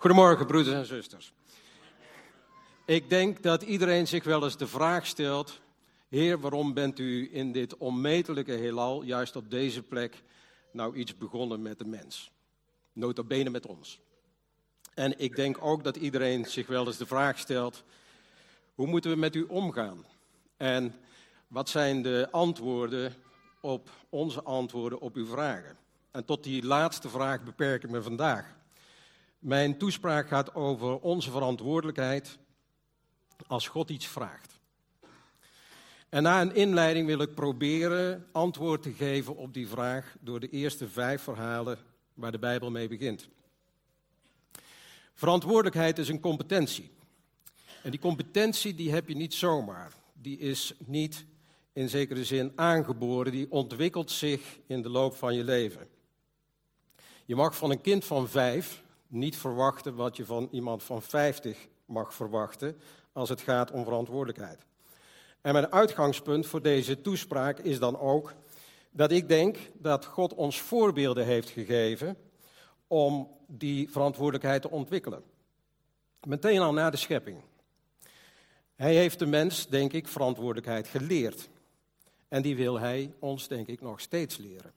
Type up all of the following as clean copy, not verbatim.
Goedemorgen, broeders en zusters. Ik denk dat iedereen zich wel eens de vraag stelt: Heer, waarom bent u in dit onmetelijke heelal, juist op deze plek, nou iets begonnen met de mens? Nota bene met ons. En ik denk ook dat iedereen zich wel eens de vraag stelt: hoe moeten we met u omgaan? En wat zijn de antwoorden op onze antwoorden op uw vragen? En tot die laatste vraag beperk ik me vandaag. Mijn toespraak gaat over onze verantwoordelijkheid als God iets vraagt. En na een inleiding wil ik proberen antwoord te geven op die vraag door de eerste 5 verhalen waar de Bijbel mee begint. Verantwoordelijkheid is een competentie. En die competentie die heb je niet zomaar. Die is niet in zekere zin aangeboren, die ontwikkelt zich in de loop van je leven. Je mag van een kind van 5 niet verwachten wat je van iemand van 50 mag verwachten als het gaat om verantwoordelijkheid. En mijn uitgangspunt voor deze toespraak is dan ook dat ik denk dat God ons voorbeelden heeft gegeven om die verantwoordelijkheid te ontwikkelen. Meteen al na de schepping. Hij heeft de mens, denk ik, verantwoordelijkheid geleerd. En die wil hij ons, denk ik, nog steeds leren.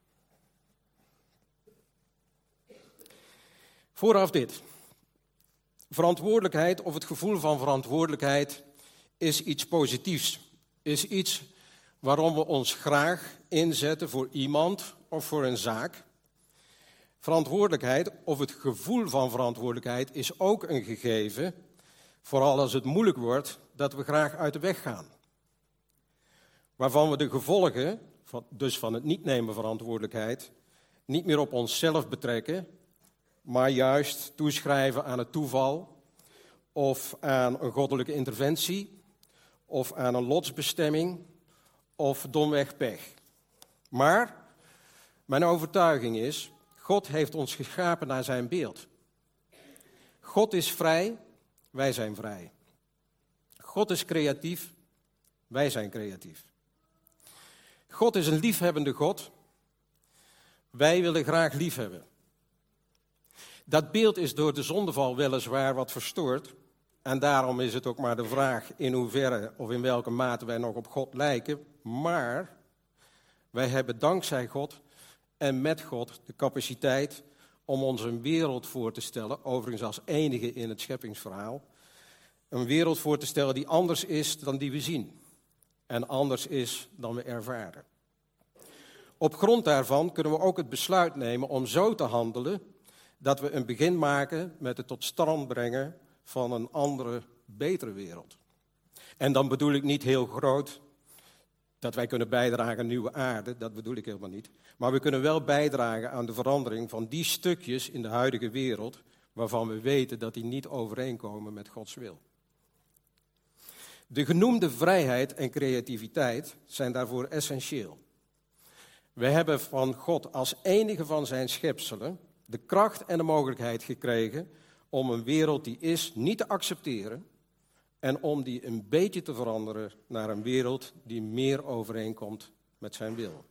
Vooraf dit. Verantwoordelijkheid of het gevoel van verantwoordelijkheid is iets positiefs. Is iets waarom we ons graag inzetten voor iemand of voor een zaak. Verantwoordelijkheid of het gevoel van verantwoordelijkheid is ook een gegeven, vooral als het moeilijk wordt, dat we graag uit de weg gaan. Waarvan we de gevolgen, dus van het niet nemen verantwoordelijkheid, niet meer op onszelf betrekken, maar juist toeschrijven aan het toeval of aan een goddelijke interventie of aan een lotsbestemming of domweg pech. Maar mijn overtuiging is, God heeft ons geschapen naar zijn beeld. God is vrij, wij zijn vrij. God is creatief, wij zijn creatief. God is een liefhebbende God, wij willen graag liefhebben. Dat beeld is door de zondeval weliswaar wat verstoord. En daarom is het ook maar de vraag in hoeverre of in welke mate wij nog op God lijken. Maar wij hebben dankzij God en met God de capaciteit om ons een wereld voor te stellen, overigens als enige in het scheppingsverhaal, een wereld voor te stellen die anders is dan die we zien en anders is dan we ervaren. Op grond daarvan kunnen we ook het besluit nemen om zo te handelen dat we een begin maken met het tot stand brengen van een andere, betere wereld. En dan bedoel ik niet heel groot dat wij kunnen bijdragen aan een nieuwe aarde, dat bedoel ik helemaal niet. Maar we kunnen wel bijdragen aan de verandering van die stukjes in de huidige wereld waarvan we weten dat die niet overeenkomen met Gods wil. De genoemde vrijheid en creativiteit zijn daarvoor essentieel. We hebben van God als enige van zijn schepselen de kracht en de mogelijkheid gekregen om een wereld die is niet te accepteren en om die een beetje te veranderen naar een wereld die meer overeenkomt met zijn wil.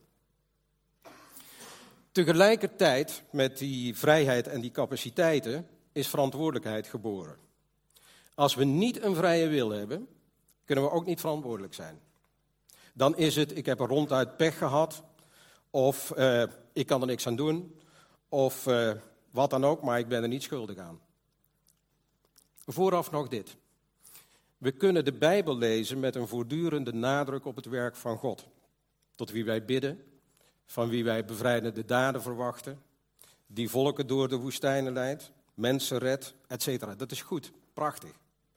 Tegelijkertijd met die vrijheid en die capaciteiten is verantwoordelijkheid geboren. Als we niet een vrije wil hebben, kunnen we ook niet verantwoordelijk zijn. Dan is het, ik heb er ronduit pech gehad, of ik kan er niks aan doen, of wat dan ook, maar ik ben er niet schuldig aan. Vooraf nog dit. We kunnen de Bijbel lezen met een voortdurende nadruk op het werk van God. Tot wie wij bidden, van wie wij bevrijdende daden verwachten, die volken door de woestijnen leidt, mensen redt, etc. Dat is goed, prachtig.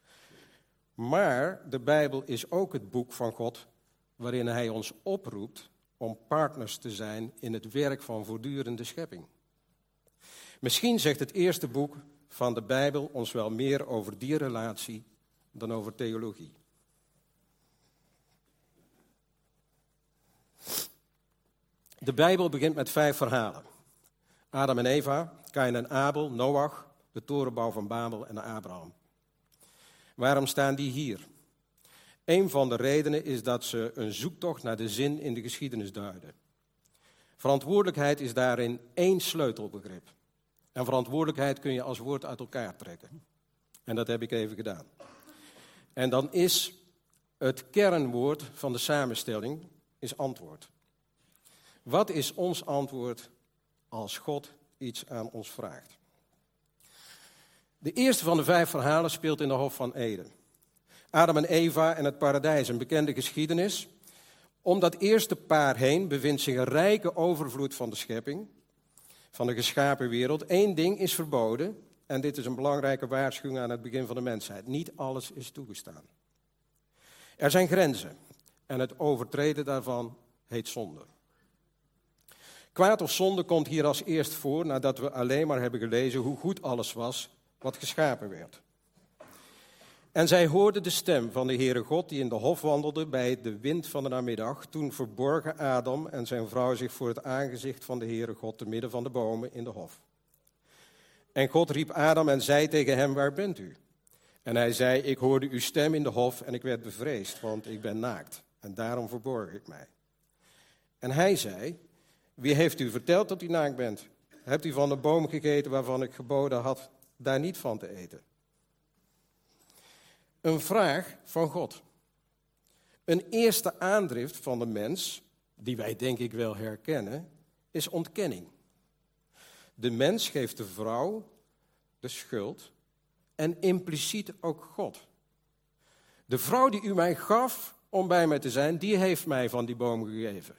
Maar de Bijbel is ook het boek van God waarin hij ons oproept om partners te zijn in het werk van voortdurende schepping. Misschien zegt het eerste boek van de Bijbel ons wel meer over die relatie dan over theologie. De Bijbel begint met 5 verhalen. Adam en Eva, Kaïn en Abel, Noach, de torenbouw van Babel en Abraham. Waarom staan die hier? Een van de redenen is dat ze een zoektocht naar de zin in de geschiedenis duiden. Verantwoordelijkheid is daarin 1 sleutelbegrip. En verantwoordelijkheid kun je als woord uit elkaar trekken. En dat heb ik even gedaan. En dan is het kernwoord van de samenstelling is antwoord. Wat is ons antwoord als God iets aan ons vraagt? De eerste van de 5 verhalen speelt in de Hof van Eden. Adam en Eva en het paradijs, een bekende geschiedenis. Om dat eerste paar heen bevindt zich een rijke overvloed van de schepping, van de geschapen wereld. 1 ding is verboden, en dit is een belangrijke waarschuwing aan het begin van de mensheid. Niet alles is toegestaan. Er zijn grenzen, en het overtreden daarvan heet zonde. Kwaad of zonde komt hier als eerst voor, nadat we alleen maar hebben gelezen hoe goed alles was wat geschapen werd. En zij hoorden de stem van de Heere God die in de hof wandelde bij de wind van de namiddag. Toen verborgen Adam en zijn vrouw zich voor het aangezicht van de Heere God te midden van de bomen in de hof. En God riep Adam en zei tegen hem, waar bent u? En hij zei, ik hoorde uw stem in de hof en ik werd bevreesd, want ik ben naakt. En daarom verborg ik mij. En hij zei, wie heeft u verteld dat u naakt bent? Hebt u van de boom gegeten waarvan ik geboden had daar niet van te eten? Een vraag van God. Een eerste aandrift van de mens, die wij denk ik wel herkennen, is ontkenning. De mens geeft de vrouw de schuld en impliciet ook God. De vrouw die u mij gaf om bij mij te zijn, die heeft mij van die boom gegeven.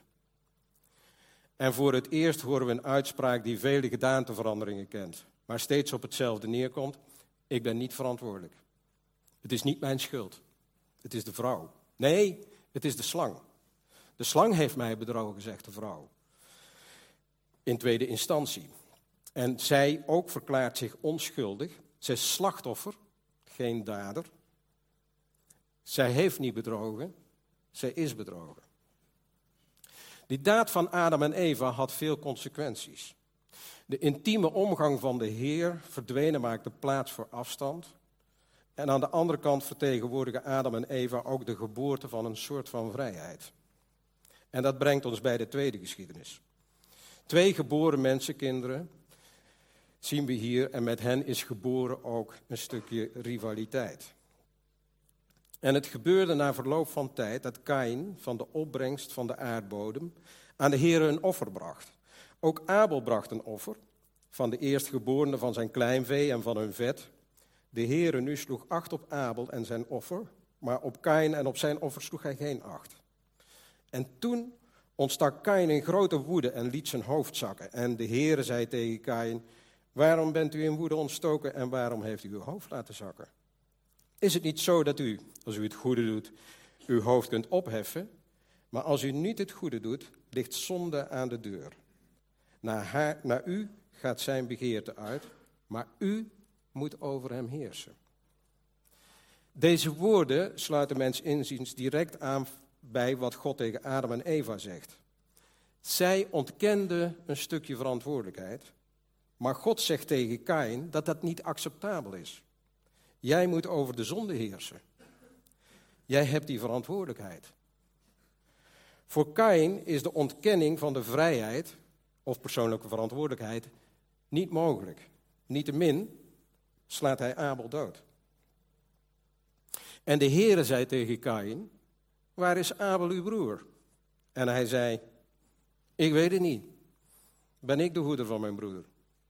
En voor het eerst horen we een uitspraak die vele gedaanteveranderingen kent, maar steeds op hetzelfde neerkomt. Ik ben niet verantwoordelijk. Het is niet mijn schuld. Het is de vrouw. Nee, het is de slang. De slang heeft mij bedrogen, zegt de vrouw. In tweede instantie. En zij ook verklaart zich onschuldig. Zij is slachtoffer, geen dader. Zij heeft niet bedrogen, zij is bedrogen. Die daad van Adam en Eva had veel consequenties. De intieme omgang van de Heer verdwenen maakte plaats voor afstand. En aan de andere kant vertegenwoordigen Adam en Eva ook de geboorte van een soort van vrijheid. En dat brengt ons bij de tweede geschiedenis. 2 geboren mensenkinderen zien we hier en met hen is geboren ook een stukje rivaliteit. En het gebeurde na verloop van tijd dat Kaïn van de opbrengst van de aardbodem aan de Heere een offer bracht. Ook Abel bracht een offer van de eerstgeborene van zijn kleinvee en van hun vet. De Heere nu sloeg acht op Abel en zijn offer, maar op Kaïn en op zijn offer sloeg hij geen acht. En toen ontstak Kaïn in grote woede en liet zijn hoofd zakken. En de Heere zei tegen Kaïn, waarom bent u in woede ontstoken en waarom heeft u uw hoofd laten zakken? Is het niet zo dat u, als u het goede doet, uw hoofd kunt opheffen, maar als u niet het goede doet, ligt zonde aan de deur. Naar u gaat zijn begeerte uit, maar u moet over hem heersen. Deze woorden sluiten mens inziens direct aan bij wat God tegen Adam en Eva zegt. Zij ontkenden een stukje verantwoordelijkheid, maar God zegt tegen Kaïn dat dat niet acceptabel is. Jij moet over de zonde heersen. Jij hebt die verantwoordelijkheid. Voor Kaïn is de ontkenning van de vrijheid of persoonlijke verantwoordelijkheid niet mogelijk. Niettemin slaat hij Abel dood. En de Heere zei tegen Kaïn, waar is Abel uw broer? En hij zei, ik weet het niet. Ben ik de hoeder van mijn broer?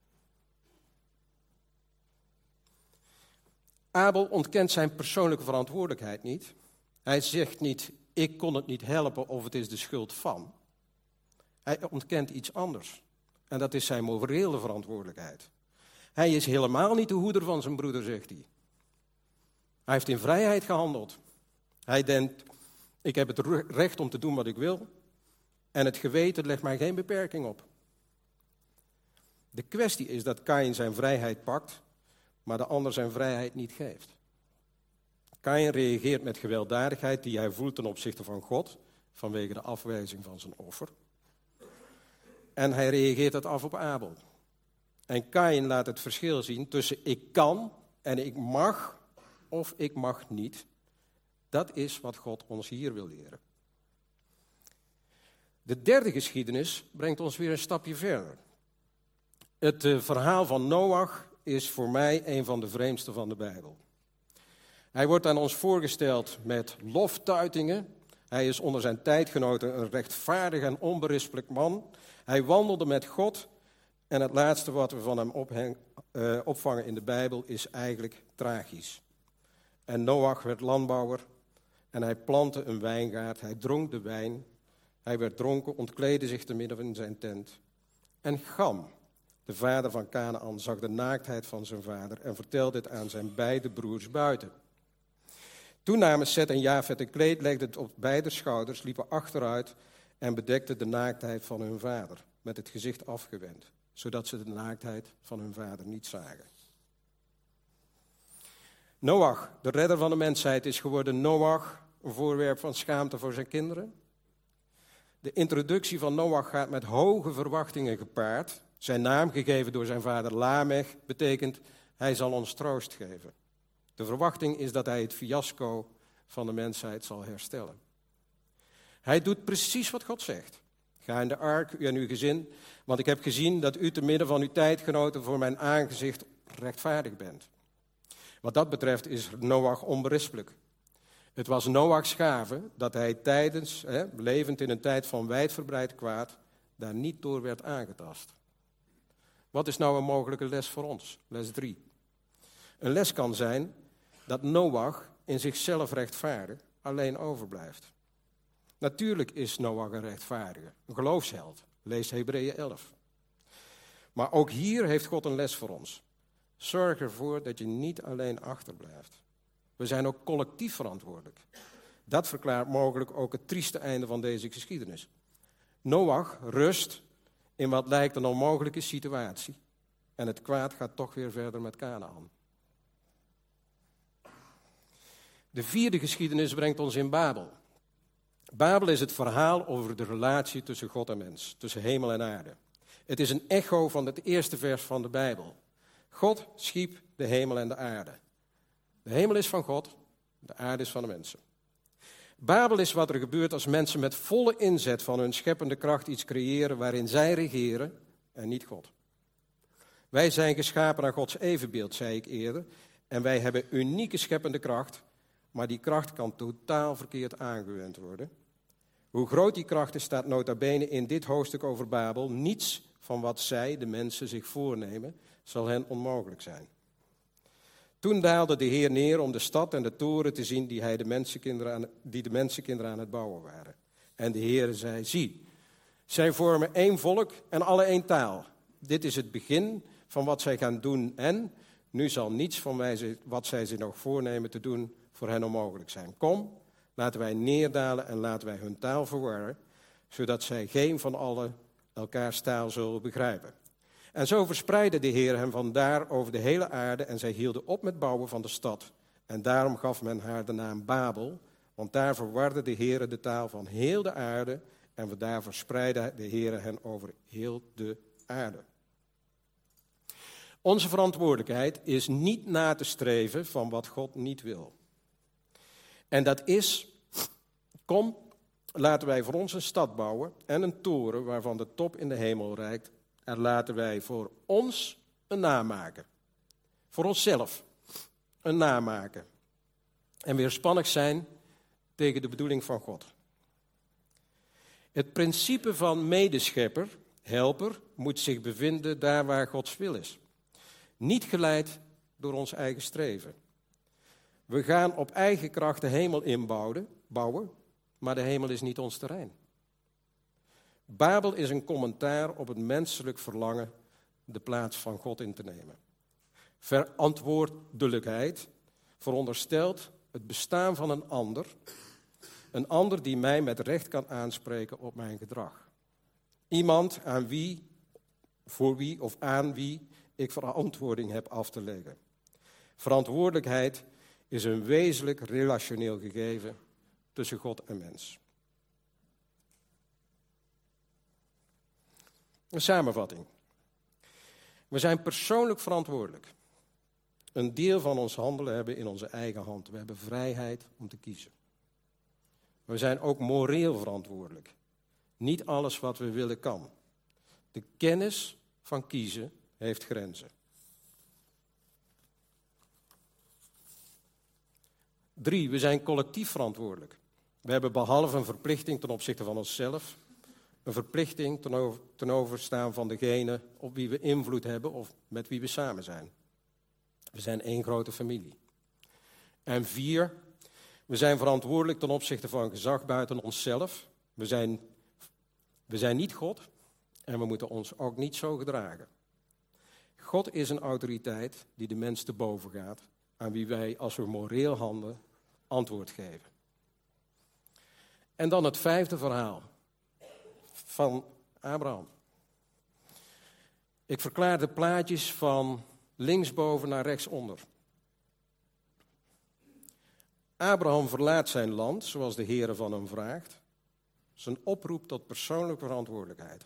Abel ontkent zijn persoonlijke verantwoordelijkheid niet. Hij zegt niet, ik kon het niet helpen of het is de schuld van. Hij ontkent iets anders. En dat is zijn morele verantwoordelijkheid. Hij is helemaal niet de hoeder van zijn broeder, zegt hij. Hij heeft in vrijheid gehandeld. Hij denkt, ik heb het recht om te doen wat ik wil. En het geweten legt mij geen beperking op. De kwestie is dat Kaïn zijn vrijheid pakt, maar de ander zijn vrijheid niet geeft. Kaïn reageert met gewelddadigheid die hij voelt ten opzichte van God, vanwege de afwijzing van zijn offer. En hij reageert dat af op Abel. En Kaïn laat het verschil zien tussen ik kan en ik mag of ik mag niet. Dat is wat God ons hier wil leren. De derde geschiedenis brengt ons weer een stapje verder. Het verhaal van Noach is voor mij een van de vreemdste van de Bijbel. Hij wordt aan ons voorgesteld met loftuitingen. Hij is onder zijn tijdgenoten een rechtvaardig en onberispelijk man. Hij wandelde met God. En het laatste wat we van hem opvangen in de Bijbel is eigenlijk tragisch. En Noach werd landbouwer en hij plantte een wijngaard. Hij dronk de wijn. Hij werd dronken, ontkleedde zich te midden in zijn tent. En Cham, de vader van Kanaan, zag de naaktheid van zijn vader en vertelde het aan zijn beide broers buiten. Toen namen Set en Jafet een kleed, legden het op beide schouders, liepen achteruit en bedekten de naaktheid van hun vader, met het gezicht afgewend, zodat ze de naaktheid van hun vader niet zagen. Noach, de redder van de mensheid, is geworden Noach een voorwerp van schaamte voor zijn kinderen. De introductie van Noach gaat met hoge verwachtingen gepaard. Zijn naam, gegeven door zijn vader Lamech, betekent hij zal ons troost geven. De verwachting is dat hij het fiasco van de mensheid zal herstellen. Hij doet precies wat God zegt. Ga in de ark, u en uw gezin, want ik heb gezien dat u te midden van uw tijdgenoten voor mijn aangezicht rechtvaardig bent. Wat dat betreft is Noach onberispelijk. Het was Noachs gave dat hij levend in een tijd van wijdverbreid kwaad, daar niet door werd aangetast. Wat is nou een mogelijke les voor ons? Les 3. Een les kan zijn dat Noach in zichzelf rechtvaardig alleen overblijft. Natuurlijk is Noach een rechtvaardige, een geloofsheld. Lees Hebreeën 11. Maar ook hier heeft God een les voor ons. Zorg ervoor dat je niet alleen achterblijft. We zijn ook collectief verantwoordelijk. Dat verklaart mogelijk ook het trieste einde van deze geschiedenis. Noach rust in wat lijkt een onmogelijke situatie. En het kwaad gaat toch weer verder met Kanaan. De vierde geschiedenis brengt ons in Babel. Babel is het verhaal over de relatie tussen God en mens, tussen hemel en aarde. Het is een echo van het eerste vers van de Bijbel. God schiep de hemel en de aarde. De hemel is van God, de aarde is van de mensen. Babel is wat er gebeurt als mensen met volle inzet van hun scheppende kracht iets creëren waarin zij regeren en niet God. Wij zijn geschapen naar Gods evenbeeld, zei ik eerder, en wij hebben unieke scheppende kracht, maar die kracht kan totaal verkeerd aangewend worden. Hoe groot die kracht is, staat nota bene in dit hoofdstuk over Babel. Niets van wat zij, de mensen, zich voornemen, zal hen onmogelijk zijn. Toen daalde de Heer neer om de stad en de toren te zien die de mensenkinderen aan het bouwen waren. En de Heer zei, zie, zij vormen één volk en alle één taal. Dit is het begin van wat zij gaan doen en nu zal niets van wat zij zich nog voornemen te doen voor hen onmogelijk zijn. Kom, laten wij neerdalen en laten wij hun taal verwarren, zodat zij geen van allen elkaars taal zullen begrijpen. En zo verspreidde de Heer hem vandaar over de hele aarde en zij hielden op met bouwen van de stad. En daarom gaf men haar de naam Babel, want daar verwarde de Heer de taal van heel de aarde en daar verspreidde de Heer hen over heel de aarde. Onze verantwoordelijkheid is niet na te streven van wat God niet wil. En dat is, kom, laten wij voor ons een stad bouwen en een toren waarvan de top in de hemel reikt. En laten wij voor ons een naam maken. Voor onszelf een naam maken. En weerspannig zijn tegen de bedoeling van God. Het principe van medeschepper, helper, moet zich bevinden daar waar Gods wil is. Niet geleid door ons eigen streven. We gaan op eigen kracht de hemel inbouwen, maar de hemel is niet ons terrein. Babel is een commentaar op het menselijk verlangen de plaats van God in te nemen. Verantwoordelijkheid veronderstelt het bestaan van een ander die mij met recht kan aanspreken op mijn gedrag. Iemand voor wie of aan wie ik verantwoording heb af te leggen. Verantwoordelijkheid is een wezenlijk relationeel gegeven tussen God en mens. Een samenvatting. We zijn persoonlijk verantwoordelijk. Een deel van ons handelen hebben in onze eigen hand. We hebben vrijheid om te kiezen. We zijn ook moreel verantwoordelijk. Niet alles wat we willen kan. De kennis van kiezen heeft grenzen. 3, we zijn collectief verantwoordelijk. We hebben behalve een verplichting ten opzichte van onszelf, een verplichting ten overstaan van degene op wie we invloed hebben of met wie we samen zijn. We zijn één grote familie. En 4, we zijn verantwoordelijk ten opzichte van gezag buiten onszelf. We zijn niet God en we moeten ons ook niet zo gedragen. God is een autoriteit die de mens te boven gaat, aan wie wij, als we moreel handelen, antwoord geven. En dan het 5e verhaal van Abraham. Ik verklaar de plaatjes van linksboven naar rechtsonder. Abraham verlaat zijn land, zoals de Heere van hem vraagt. Zijn oproep tot persoonlijke verantwoordelijkheid.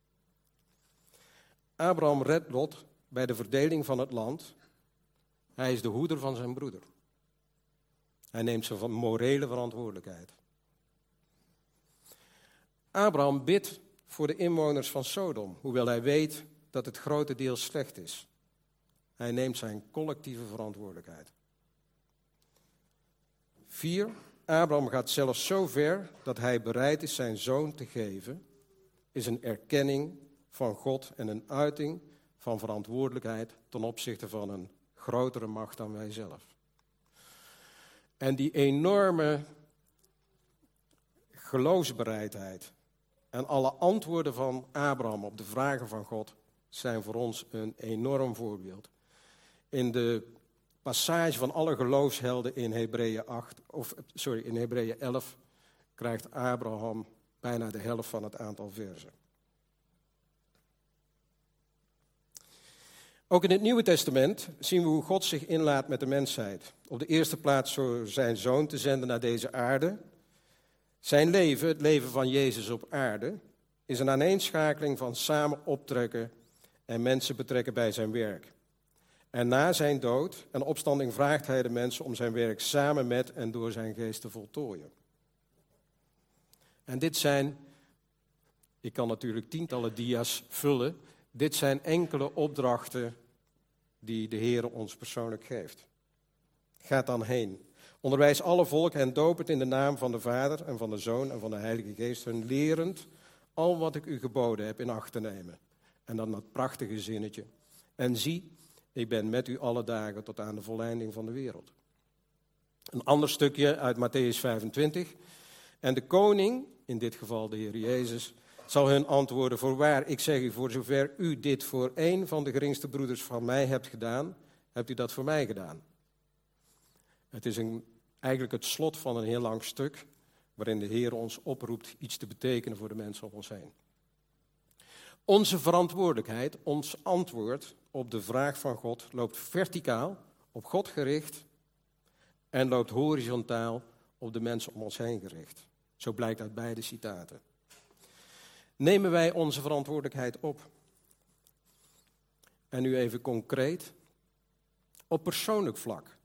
Abraham redt Lot bij de verdeling van het land. Hij is de hoeder van zijn broeder. Hij neemt zijn morele verantwoordelijkheid. Abraham bidt voor de inwoners van Sodom, hoewel hij weet dat het grotendeels slecht is. Hij neemt zijn collectieve verantwoordelijkheid. 4, Abraham gaat zelfs zo ver dat hij bereid is zijn zoon te geven, is een erkenning van God en een uiting van verantwoordelijkheid ten opzichte van een grotere macht dan wij zelf. En die enorme geloofsbereidheid en alle antwoorden van Abraham op de vragen van God zijn voor ons een enorm voorbeeld. In de passage van alle geloofshelden in Hebreeën 11 krijgt Abraham bijna de helft van het aantal versen. Ook in het Nieuwe Testament zien we hoe God zich inlaat met de mensheid. Op de eerste plaats door zijn zoon te zenden naar deze aarde. Zijn leven, het leven van Jezus op aarde, is een aaneenschakeling van samen optrekken en mensen betrekken bij zijn werk. En na zijn dood en opstanding vraagt hij de mensen om zijn werk samen met en door zijn geest te voltooien. En dit zijn, ik kan natuurlijk tientallen dia's vullen, dit zijn enkele opdrachten die de Heer ons persoonlijk geeft. Ga dan heen. Onderwijs alle volken en doop het in de naam van de Vader en van de Zoon en van de Heilige Geest, hun lerend al wat ik u geboden heb in acht te nemen. En dan dat prachtige zinnetje. En zie, ik ben met u alle dagen tot aan de volleinding van de wereld. Een ander stukje uit Mattheüs 25. En de koning, in dit geval de Heer Jezus, zal hun antwoorden: voorwaar, ik zeg u, voor zover u dit voor één van de geringste broeders van mij hebt gedaan, hebt u dat voor mij gedaan. Het is eigenlijk het slot van een heel lang stuk, waarin de Heer ons oproept iets te betekenen voor de mensen om ons heen. Onze verantwoordelijkheid, ons antwoord op de vraag van God, loopt verticaal, op God gericht, en loopt horizontaal op de mensen om ons heen gericht. Zo blijkt uit beide citaten. Nemen wij onze verantwoordelijkheid op? En nu even concreet, op persoonlijk vlak.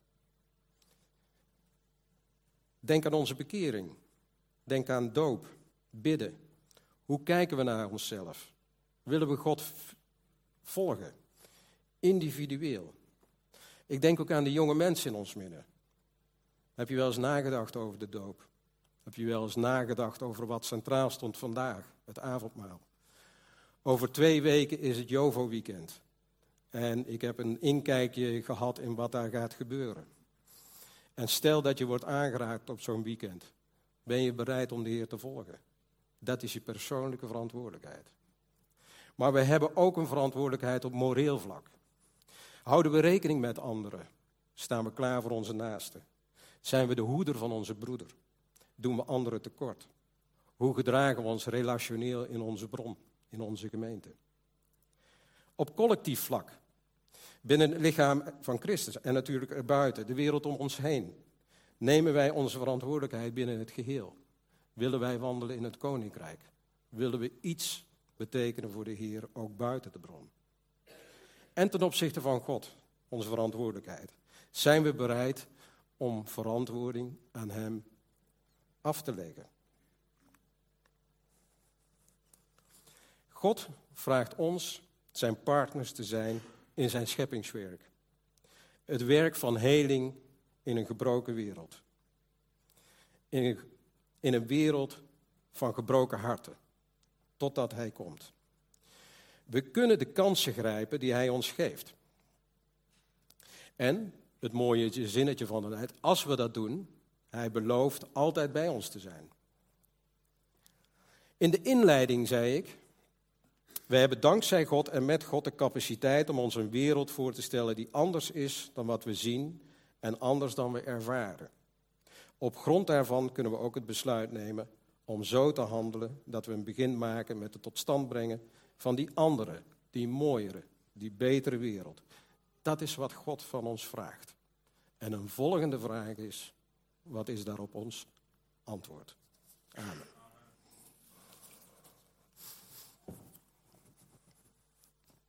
Denk aan onze bekering. Denk aan doop, bidden. Hoe kijken we naar onszelf? Willen we God volgen? Individueel. Ik denk ook aan de jonge mensen in ons midden. Heb je wel eens nagedacht over de doop? Heb je wel eens nagedacht over wat centraal stond vandaag, het avondmaal? Over 2 weken is het Jovo-weekend. En ik heb een inkijkje gehad in wat daar gaat gebeuren. En stel dat je wordt aangeraakt op zo'n weekend. Ben je bereid om de Heer te volgen? Dat is je persoonlijke verantwoordelijkheid. Maar we hebben ook een verantwoordelijkheid op moreel vlak. Houden we rekening met anderen? Staan we klaar voor onze naasten? Zijn we de hoeder van onze broeder? Doen we anderen tekort? Hoe gedragen we ons relationeel in onze bron, in onze gemeente? Op collectief vlak, binnen het lichaam van Christus en natuurlijk erbuiten, de wereld om ons heen, nemen wij onze verantwoordelijkheid binnen het geheel. Willen wij wandelen in het koninkrijk? Willen we iets betekenen voor de Heer, ook buiten de bron? En ten opzichte van God, onze verantwoordelijkheid, zijn we bereid om verantwoording aan Hem af te leggen. God vraagt ons zijn partners te zijn in zijn scheppingswerk. Het werk van heling in een gebroken wereld. In een wereld van gebroken harten. Totdat hij komt. We kunnen de kansen grijpen die hij ons geeft. En, het mooie zinnetje van de tijd, als we dat doen, hij belooft altijd bij ons te zijn. In de inleiding zei ik, we hebben dankzij God en met God de capaciteit om ons een wereld voor te stellen die anders is dan wat we zien en anders dan we ervaren. Op grond daarvan kunnen we ook het besluit nemen om zo te handelen dat we een begin maken met het tot stand brengen van die andere, die mooiere, die betere wereld. Dat is wat God van ons vraagt. En een volgende vraag is, wat is daarop ons antwoord? Amen.